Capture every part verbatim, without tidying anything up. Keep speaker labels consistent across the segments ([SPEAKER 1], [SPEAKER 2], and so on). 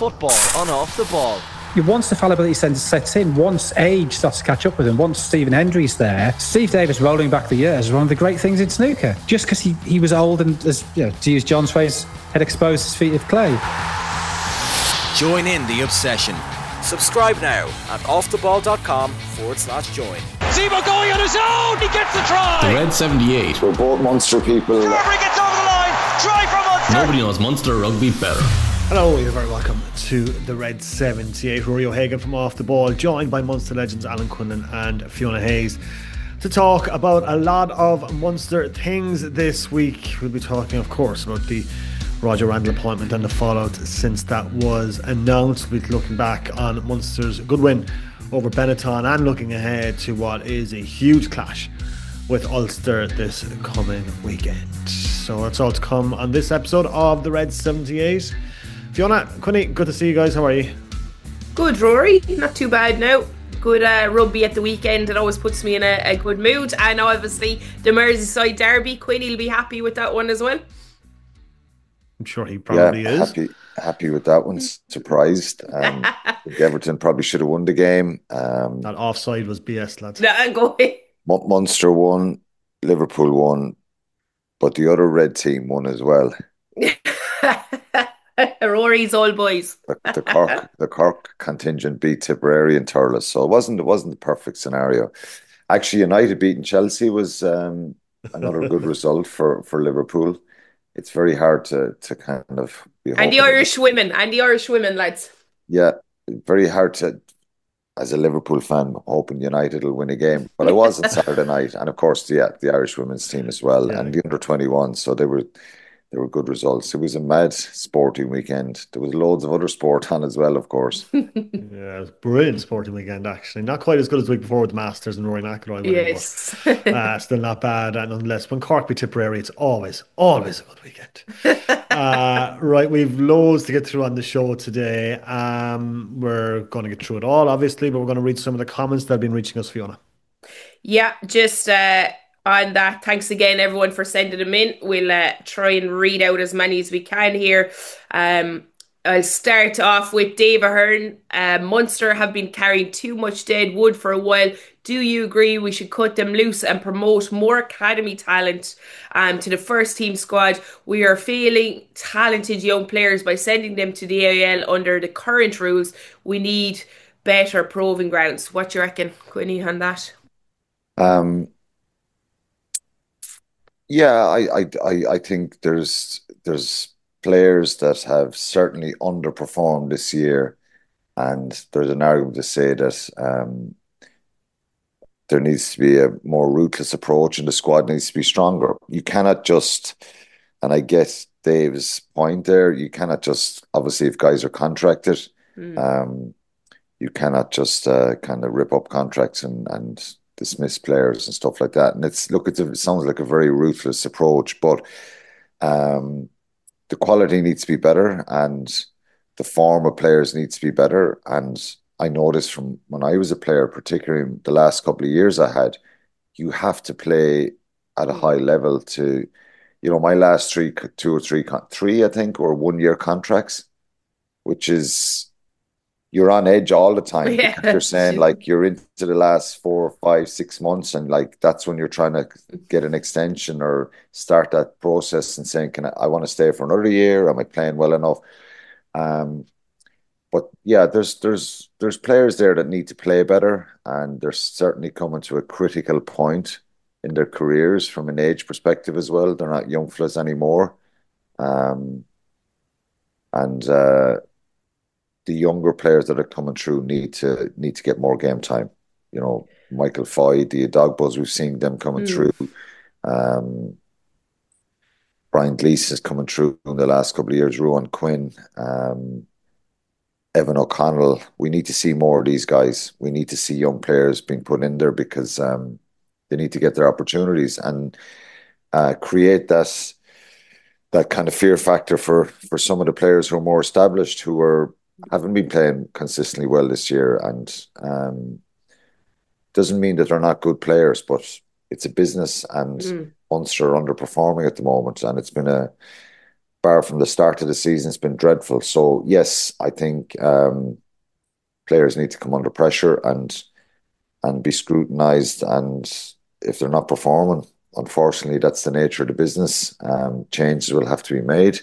[SPEAKER 1] football on Off the Ball.
[SPEAKER 2] Once the fallibility sets in, once age starts to catch up with him, once Stephen Hendry's there, Steve Davis rolling back the years is one of the great things in snooker. Just because he, he was old and, as you know, to use John's phrase, had exposed his feet of clay.
[SPEAKER 1] Join in the obsession. Subscribe now at offtheball.com forward slash join.
[SPEAKER 3] Zebo going on his own, he gets the try!
[SPEAKER 4] The Red seventy-eight.
[SPEAKER 5] We're both Munster people.
[SPEAKER 3] Carberry gets over the line, try from Munster!
[SPEAKER 4] Nobody knows Munster rugby better.
[SPEAKER 6] Hello, you're very welcome to the Red seventy-eight. Rory O'Hagan from Off the Ball, joined by Munster legends Alan Quinlan and Fiona Hayes to talk about a lot of Munster things this week. We'll be talking, of course, about the Roger Randall appointment and the fallout since that was announced. We'll be looking back on Munster's good win over Benetton and looking ahead to what is a huge clash with Ulster this coming weekend. So that's all to come on this episode of the Red seventy-eight. Fiona, Quinny, good to see you guys. How are you?
[SPEAKER 7] Good, Rory. Not too bad now. Good uh, rugby at the weekend. It always puts me in a, a good mood. And obviously the Merseyside derby. Quinny will be happy with that one as well.
[SPEAKER 6] I'm sure he probably
[SPEAKER 5] yeah,
[SPEAKER 6] is.
[SPEAKER 5] Happy, happy with that one. Surprised. Um, Everton probably should have won the game. Um,
[SPEAKER 6] that offside was B S, lads.
[SPEAKER 7] No, go away.
[SPEAKER 5] Munster won, Liverpool won, but the other red team won as well.
[SPEAKER 7] Rory's old boys.
[SPEAKER 5] the, the Cork, the Cork contingent beat Tipperary and Thurles, so it wasn't it wasn't the perfect scenario. Actually, United beating Chelsea was um, another good result for, for Liverpool. It's very hard to to kind of be
[SPEAKER 7] and the Irish women and the Irish women, lads.
[SPEAKER 5] Yeah, very hard to, as a Liverpool fan, hoping United will win a game. But I was at Saturday night, and of course, yeah, the Irish women's team as well, yeah. And the under twenty-one. So they were. They were good results. It was a mad sporting weekend. There was loads of other sport on as well, of course.
[SPEAKER 6] Yeah, it was a brilliant sporting weekend, actually. Not quite as good as the week before with the Masters and Rory McIlroy.
[SPEAKER 7] Yes.
[SPEAKER 6] But, uh, still not bad. And nonetheless, when Cork beat Tipperary, it's always, always a good weekend. uh, right, we've loads to get through on the show today. Um, we're going to get through it all, obviously, but we're going to read some of the comments that have been reaching us, Fiona.
[SPEAKER 7] Yeah, just... Uh... on that, thanks again everyone for sending them in. We'll uh, try and read out as many as we can here. um, I'll start off with Dave Ahern. uh, Munster have been carrying too much dead wood for a while. Do you agree we should cut them loose and promote more academy talent um, to the first team squad? We are failing talented young players by sending them to the A I L under the current rules. We need better proving grounds. What do you reckon, Quinny, on that?
[SPEAKER 5] Um Yeah, I, I, I, I think there's there's players that have certainly underperformed this year, and there's an argument to say that um, there needs to be a more ruthless approach, and the squad needs to be stronger. You cannot just, and I get Dave's point there, you cannot just, obviously if guys are contracted, mm. um, you cannot just uh, kind of rip up contracts and and. dismiss players and stuff like that. And it's look, it's a, it sounds like a very ruthless approach, but um, the quality needs to be better, and the form of players needs to be better. And I noticed from when I was a player, particularly in the last couple of years I had, you have to play at a high level to, you know, my last three, two or three, three I think, or one year contracts, which is. You're on edge all the time. Yeah. You're saying like you're into the last four, five, six months, and like that's when you're trying to get an extension or start that process and saying, "Can I, I want to stay for another year? Am I playing well enough?" Um, but yeah, there's there's there's players there that need to play better, and they're certainly coming to a critical point in their careers from an age perspective as well. They're not young fellas anymore, um, and. Uh, The younger players that are coming through need to need to get more game time. You know, Michael Foy, the Dogbuzz, we've seen them coming mm. through. Um, Brian Gleeson is coming through in the last couple of years. Ruan Quinn, um, Evan O'Connell. We need to see more of these guys. We need to see young players being put in there because um, they need to get their opportunities and uh, create that that kind of fear factor for for some of the players who are more established, who are. Haven't been playing consistently well this year, and um, doesn't mean that they're not good players, but it's a business, and mm. Munster are underperforming at the moment, and it's been a bar from the start of the season, it's been dreadful. So yes, I think um, players need to come under pressure and and be scrutinised. And if they're not performing, unfortunately, that's the nature of the business. Um, changes will have to be made.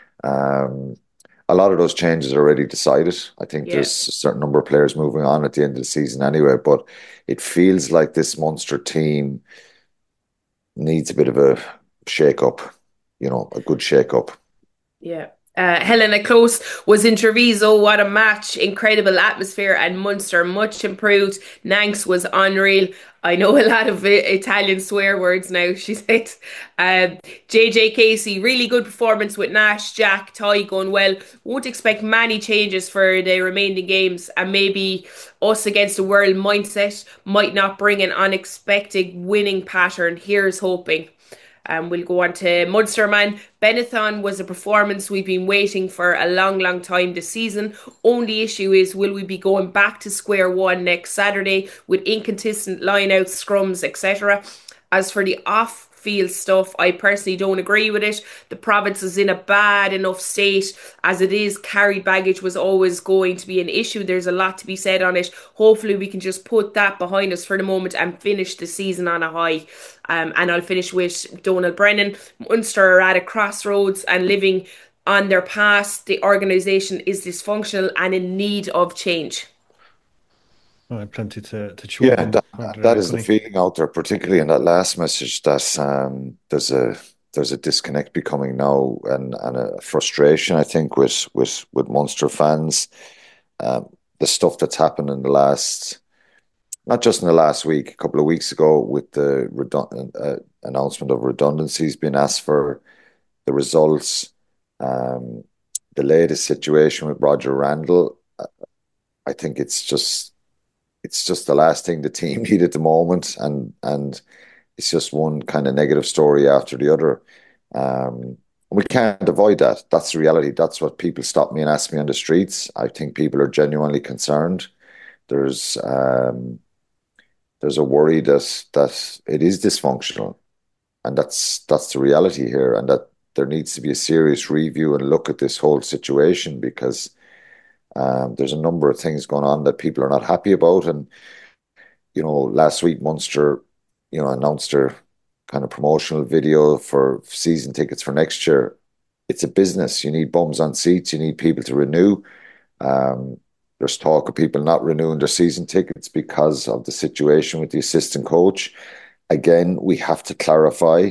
[SPEAKER 5] Um, a lot of those changes are already decided. I think
[SPEAKER 7] Yeah.
[SPEAKER 5] there's a certain number of players moving on at the end of the season anyway, but it feels like this Munster team needs a bit of a shake-up, you know, a good shake-up.
[SPEAKER 7] Yeah. Uh, Helena Close was in Treviso. What a match. Incredible atmosphere, and Munster much improved. Nanks was unreal. I know a lot of I- Italian swear words now, she said. Um, J J Casey, really good performance with Nash, Jack, Ty going well. Won't expect many changes for the remaining games, and maybe us against the world mindset might not bring an unexpected winning pattern. Here's hoping. Um, we'll go on to Munsterman. Benetton was a performance we've been waiting for a long, long time this season. Only issue is, will we be going back to square one next Saturday with inconsistent lineouts, scrums, et cetera? As for the off field stuff, I personally don't agree with it. The province is in a bad enough state as it is. Carried baggage was always going to be an issue. There's a lot to be said on it. Hopefully we can just put that behind us for the moment and finish the season on a high. Um, and I'll finish with Donald Brennan. Munster are at a crossroads and living on their past. The organisation is dysfunctional and in need of change.
[SPEAKER 6] All right, plenty to, to chew
[SPEAKER 5] Yeah,
[SPEAKER 6] on.
[SPEAKER 5] that,
[SPEAKER 6] Under
[SPEAKER 5] that is the
[SPEAKER 6] Anthony.
[SPEAKER 5] feeling out there, particularly in that last message, that um, there's a there's a disconnect becoming now, and, and a frustration, I think, with with with Munster fans. Um, the stuff that's happened in the last, not just in the last week, a couple of weeks ago, with the redundant uh, announcement of redundancies being asked for, the results, um, the latest situation with Roger Randall. uh, I think it's just it's just the last thing the team need at the moment, and and it's just one kind of negative story after the other. Um, we can't avoid that. That's the reality. That's what people stop me and ask me on the streets. I think people are genuinely concerned. There's um, there's a worry that that it is dysfunctional, and that's that's the reality here, and that there needs to be a serious review and look at this whole situation, because um, there's a number of things going on that people are not happy about. And you know, last week Munster, you know, announced their kind of promotional video for season tickets for next year. It's a business. You need bums on seats. You need people to renew. Um, there's talk of people not renewing their season tickets because of the situation with the assistant coach. Again, we have to clarify.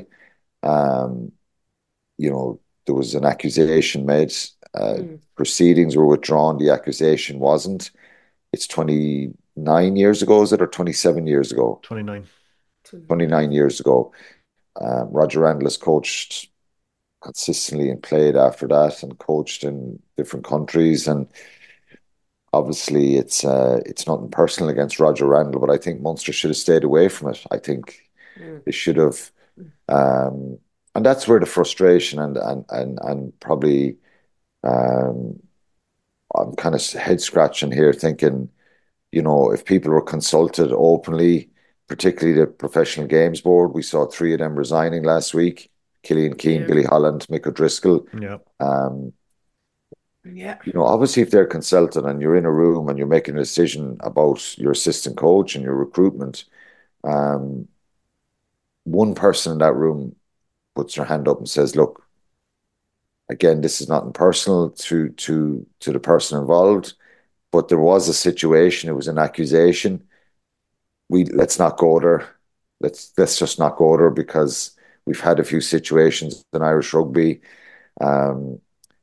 [SPEAKER 5] Um, you know, there was an accusation made. Uh, mm. Proceedings were withdrawn. The accusation wasn't. It's twenty-nine years ago, is it, or twenty-seven years ago?
[SPEAKER 6] twenty-nine.
[SPEAKER 5] twenty-nine years ago. Um, Roger Randall has coached consistently and played after that, and coached in different countries. And obviously, it's uh, it's nothing personal against Roger Randall, but I think Munster should have stayed away from it. I think mm. they should have. Um, and that's where the frustration and and and and probably um, I'm kind of head scratching here, thinking, you know, if people were consulted openly, particularly the Professional Games Board, we saw three of them resigning last week: Killian Keane, yeah. Billy Holland, Mick O'Driscoll.
[SPEAKER 6] Yeah.
[SPEAKER 5] Um,
[SPEAKER 7] yeah.
[SPEAKER 5] You know, obviously, if they're consulted and you're in a room and you're making a decision about your assistant coach and your recruitment, um, one person in that room puts their hand up and says, "Look, again, this is not personal to to to the person involved, but there was a situation. It was an accusation. We let's not go there. Let's let's just not go there, because we've had a few situations in Irish rugby, um,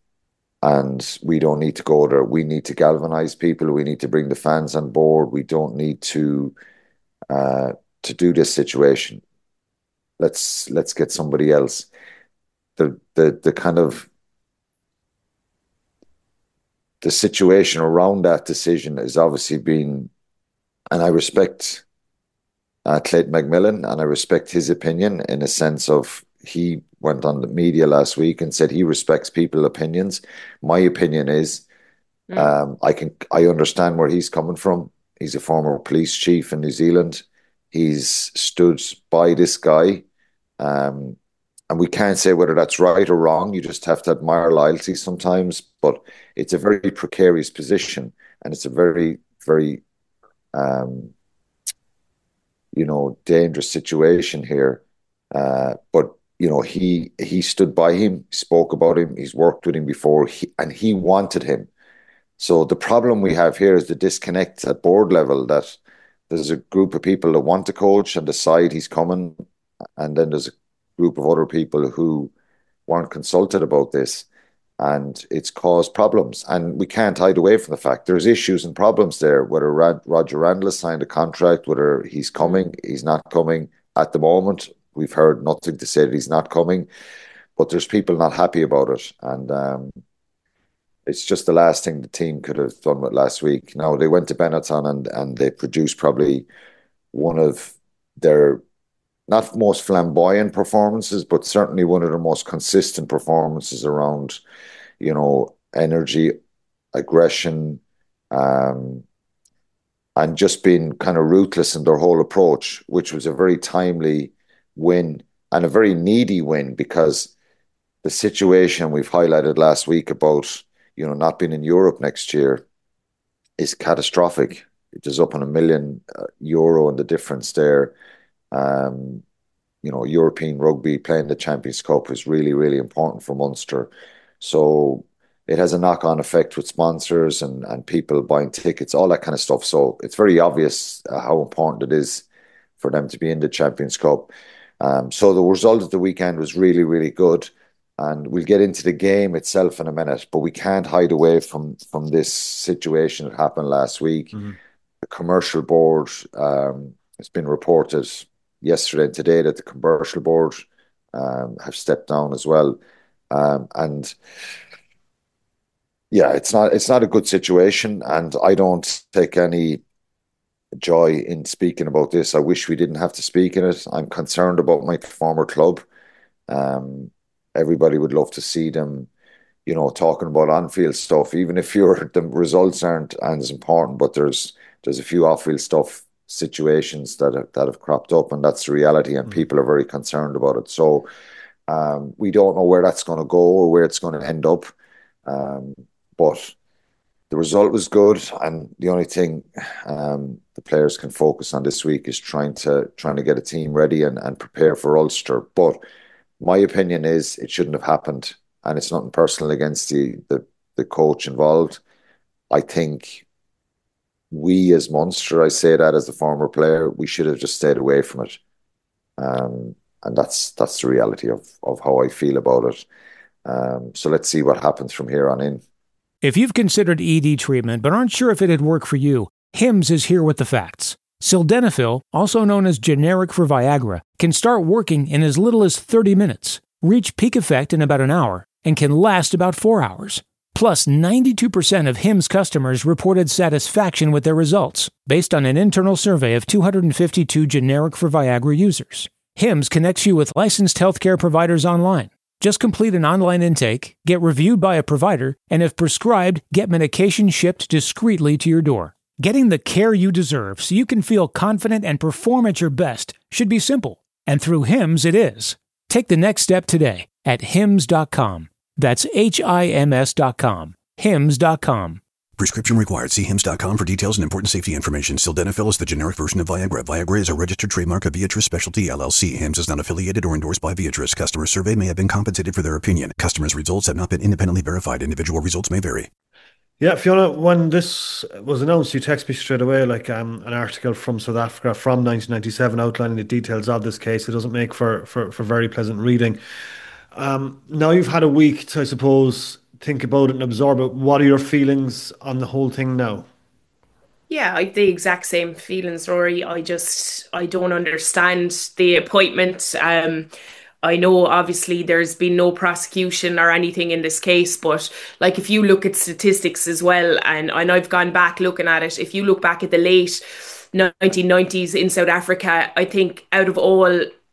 [SPEAKER 5] and we don't need to go there. We need to galvanise people. We need to bring the fans on board. We don't need to uh, to do this situation. Let's let's get somebody else." The the the kind of the situation around that decision has obviously been, and I respect uh, Clayton McMillan, and I respect his opinion, in a sense of, he went on the media last week and said he respects people's opinions. My opinion is, mm. um, I can I understand where he's coming from. He's a former police chief in New Zealand. He's stood by this guy, um, and we can't say whether that's right or wrong. You just have to admire loyalty sometimes, but it's a very precarious position, and it's a very, very, um, you know, dangerous situation here. Uh, but you know, he he stood by him, spoke about him, he's worked with him before, he, and he wanted him. So the problem we have here is the disconnect at board level, that there's a group of people that want to coach and decide he's coming, and then there's a group of other people who weren't consulted about this, and it's caused problems. And we can't hide away from the fact there's issues and problems there, whether Rad- Roger Randall has signed a contract, whether he's coming, he's not coming. At the moment, we've heard nothing to say that he's not coming, but there's people not happy about it. And um, it's just the last thing the team could have done with last week. Now, they went to Benetton and, and they produced probably one of their not most flamboyant performances, but certainly one of their most consistent performances around, you know, energy, aggression, um, and just being kind of ruthless in their whole approach, which was a very timely win and a very needy win, because the situation we've highlighted last week about, you know, not being in Europe next year is catastrophic. It is up on a million uh, euro and the difference there. Um, you know, European rugby, playing the Champions Cup is really, really important for Munster. So it has a knock-on effect with sponsors and, and people buying tickets, all that kind of stuff. So it's very obvious uh, how important it is for them to be in the Champions Cup. Um, so the result of the weekend was really, really good. And we'll get into the game itself in a minute, but we can't hide away from, from this situation that happened last week. Mm-hmm. The commercial board, um, it's been reported yesterday and today that the commercial board um, have stepped down as well. Um, and yeah, it's not it's not a good situation, and I don't take any joy in speaking about this. I wish we didn't have to speak in it. I'm concerned about my former club. Um, everybody would love to see them, you know, talking about on-field stuff, even if your the results aren't as important. But there's there's a few off-field stuff situations that have, that have cropped up, and that's the reality, and mm. people are very concerned about it. So um, we don't know where that's going to go or where it's going to end up. Um, but the result was good, and the only thing um, the players can focus on this week is trying to trying to get a team ready and, and prepare for Ulster. But my opinion is it shouldn't have happened, and it's nothing personal against the the, the coach involved. I think we as Munster, I say that as a former player, we should have just stayed away from it. Um, and that's that's the reality of, of how I feel about it. Um, so let's see what happens from here on in.
[SPEAKER 8] If you've considered E D treatment but aren't sure if it'd work for you, Hims is here with the facts. Sildenafil, also known as generic for Viagra, can start working in as little as thirty minutes, reach peak effect in about an hour, and can last about four hours. Plus, ninety-two percent of Hims customers reported satisfaction with their results, based on an internal survey of two hundred fifty-two generic for Viagra users. Hims connects you with licensed healthcare providers online. Just complete an online intake, get reviewed by a provider, and if prescribed, get medication shipped discreetly to your door. Getting the care you deserve so you can feel confident and perform at your best should be simple. And through Hims it is. Take the next step today at hims dot com. That's H I M S dot com. hims dot com.
[SPEAKER 9] Prescription required. See hims dot com for details and important safety information. Sildenafil is the generic version of Viagra. Viagra is a registered trademark of Viatris Specialty, L L C. Hims is not affiliated or endorsed by Viatris. Customer survey may have been compensated for their opinion. Customers' results have not been independently verified. Individual results may vary.
[SPEAKER 6] Yeah, Fiona, when this was announced, you texted me straight away, like um, an article from South Africa from nineteen ninety-seven outlining the details of this case. It doesn't make for, for, for very pleasant reading. Um, now you've had a week to, I suppose, think about it and absorb it. What are your feelings on the whole thing now?
[SPEAKER 7] Yeah, I have the exact same feelings, Rory. I just, I don't understand the appointment. Um, I know obviously there's been no prosecution or anything in this case, but like if you look at statistics as well, and, and I've gone back looking at it, if you look back at the late nineteen nineties in South Africa, I think out of all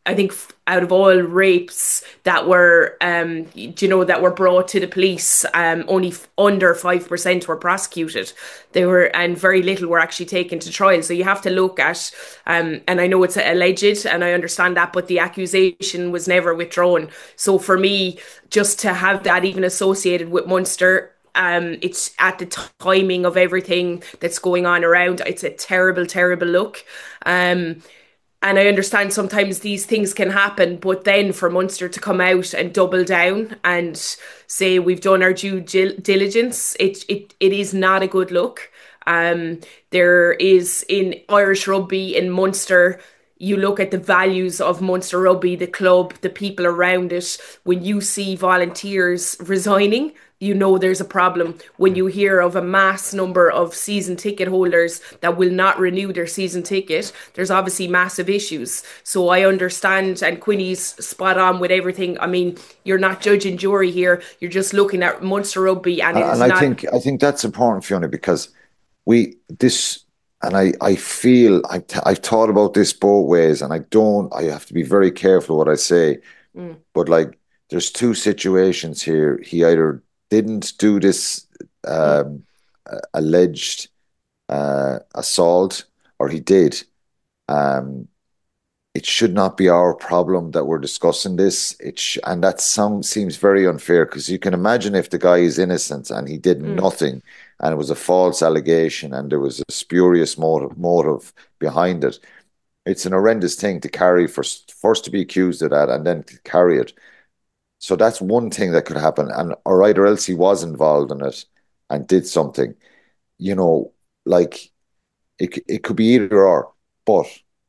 [SPEAKER 7] I think f- out of all rapes that were, um, you know, that were brought to the police, um, only f- under five percent were prosecuted. They were, and very little were actually taken to trial. So you have to look at, um, and I know it's alleged, and I understand that, but the accusation was never withdrawn. So for me, just to have that even associated with Munster, um, it's at the timing of everything that's going on around. It's a terrible, terrible look. Um, and I understand sometimes these things can happen, but then for Munster to come out and double down and say we've done our due diligence, it it it is not a good look. Um, there is in Irish rugby in Munster. You look at the values of Munster Rugby, the club, the people around it. When you see volunteers resigning, you know there's a problem. When you hear of a mass number of season ticket holders that will not renew their season ticket, there's obviously massive issues. So I understand, and Quinny's spot on with everything. I mean, you're not judge and jury here. You're just looking at Munster Rugby, and,
[SPEAKER 5] and,
[SPEAKER 7] it is
[SPEAKER 5] and
[SPEAKER 7] not.
[SPEAKER 5] I think I think that's important, Fiona, because we this. And I, I feel I t- I've thought about this both ways, and I don't. I have to be very careful what I say.
[SPEAKER 7] Mm.
[SPEAKER 5] But like, there's two situations here. He either didn't do this um, mm. alleged uh, assault, or he did. Um, it should not be our problem that we're discussing this. It sh- and that sound seems very unfair, because you can imagine if the guy is innocent and he did mm. nothing, and it was a false allegation and there was a spurious motive, motive behind it. It's an horrendous thing to carry, for first to be accused of that and then to carry it. So that's one thing that could happen. And all right, or else he was involved in it and did something. You know, like it, it could be either or. But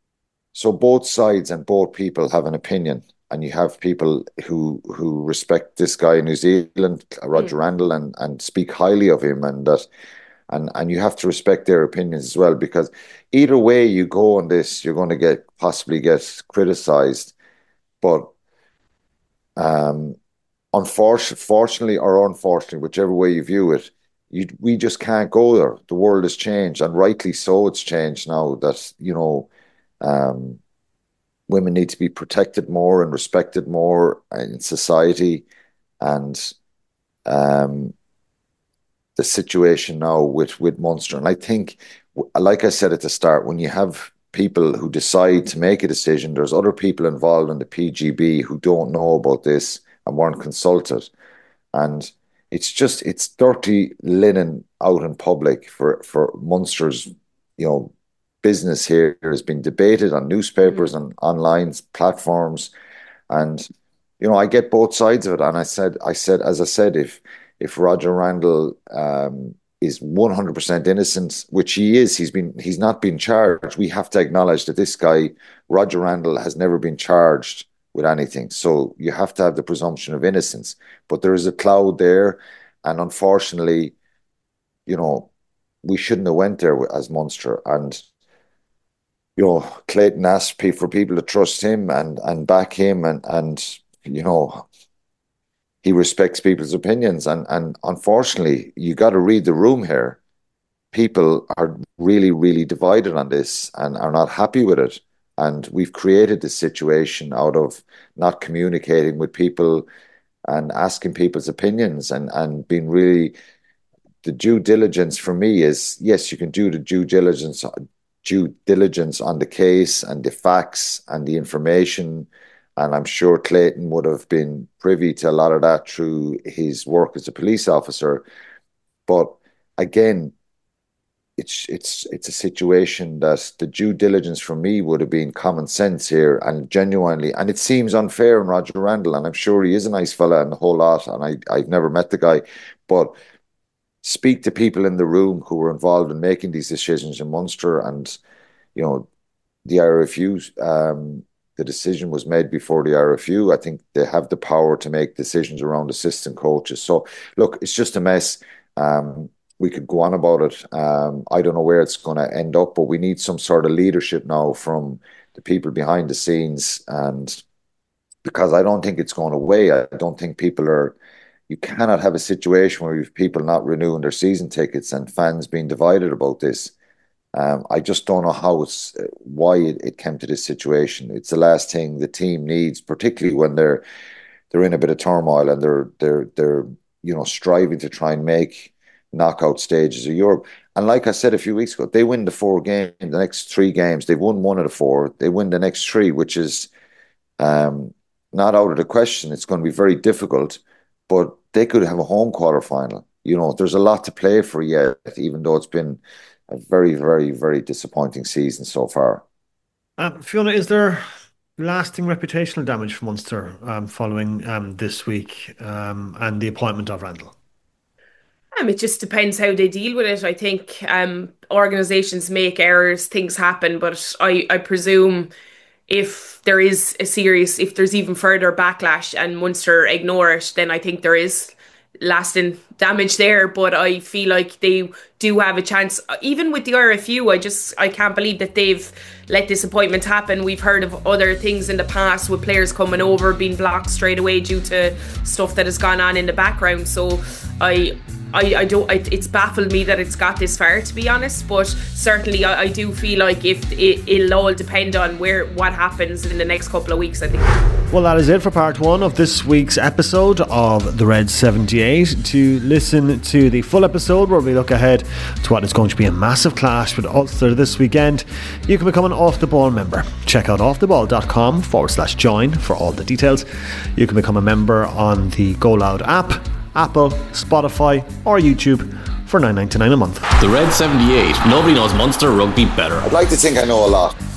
[SPEAKER 5] so both sides and both people have an opinion. And you have people who who respect this guy in New Zealand, Roger mm. Randall, and, and speak highly of him, and that, and and you have to respect their opinions as well, because either way you go on this, you're going to get possibly get criticised. But um, unfortunately, fortunately or unfortunately, whichever way you view it, you we just can't go there. The world has changed, and rightly so. It's changed now. That you know. Um, Women need to be protected more and respected more in society. And um, the situation now with, with Munster. And I think, like I said at the start, when you have people who decide to make a decision, there's other people involved in the P G B who don't know about this and weren't consulted. And it's just, it's dirty linen out in public for, for Munster's, you know, business here has been debated on newspapers mm-hmm. and online platforms, and you know I get both sides of it. And I said, I said, as I said, if if Roger Randall um, is one hundred percent innocent, which he is, he's been he's not been charged. We have to acknowledge that this guy, Roger Randall, has never been charged with anything. So you have to have the presumption of innocence. But there is a cloud there, and unfortunately, you know, we shouldn't have went there as Munster. And you know, Clayton asked for people to trust him and, and back him, and, and you know, he respects people's opinions. And, and unfortunately, you got to read the room here. People are really, really divided on this and are not happy with it. And we've created this situation out of not communicating with people and asking people's opinions, and, and being really, the due diligence for me is, yes, you can do the due diligence due diligence on the case and the facts and the information, and I'm sure Clayton would have been privy to a lot of that through his work as a police officer. But again, it's it's it's a situation that the due diligence for me would have been common sense here, and genuinely, and it seems unfair on Roger Randall, and I'm sure he is a nice fella and the whole lot, and I, I've never met the guy, but speak to people in the room who were involved in making these decisions in Munster. And you know, the I R F U, um, the decision was made before the I R F U. I think they have the power to make decisions around assistant coaches. So look, it's just a mess. Um, we could go on about it. Um, I don't know where it's going to end up, but we need some sort of leadership now from the people behind the scenes, and because I don't think it's going away. I don't think people are. You cannot have a situation where you have people not renewing their season tickets and fans being divided about this. Um, I just don't know how it's why it, it came to this situation. It's the last thing the team needs, particularly when they're they're in a bit of turmoil and they're they're they're you know striving to try and make knockout stages of Europe. And like I said a few weeks ago, they win the four games, the next three games. They've won one of the four. They win the next three, which is um, not out of the question. It's going to be very difficult, but they could have a home quarter final. You know, there's a lot to play for yet, even though it's been a very, very, very disappointing season so far.
[SPEAKER 6] Um, Fiona, is there lasting reputational damage for Munster um, following um, this week um, and the appointment of Randall?
[SPEAKER 7] Um, it just depends how they deal with it. I think um, organisations make errors, things happen, but I, I presume if there is a serious, if there's even further backlash and Munster ignore it, then I think there is lasting damage there. But I feel like they do have a chance. Even with the R F U, I just I can't believe that they've let this appointment happen. We've heard of other things in the past with players coming over being blocked straight away due to stuff that has gone on in the background. So I I, I don't. I, it's baffled me that it's got this far, to be honest. But certainly, I, I do feel like if it, it'll all depend on where what happens in the next couple of weeks, I think.
[SPEAKER 6] Well, that is it for part one of this week's episode of the Red seventy-eight. To listen to the full episode where we look ahead to what is going to be a massive clash with Ulster this weekend, you can become an Off The Ball member. Check out offtheball.com forward slash join for all the details. You can become a member on the Go Loud app, Apple, Spotify or YouTube for nine ninety-nine a month.
[SPEAKER 4] The Red seventy-eight. Nobody knows Munster rugby better.
[SPEAKER 5] I'd like to think I know a lot.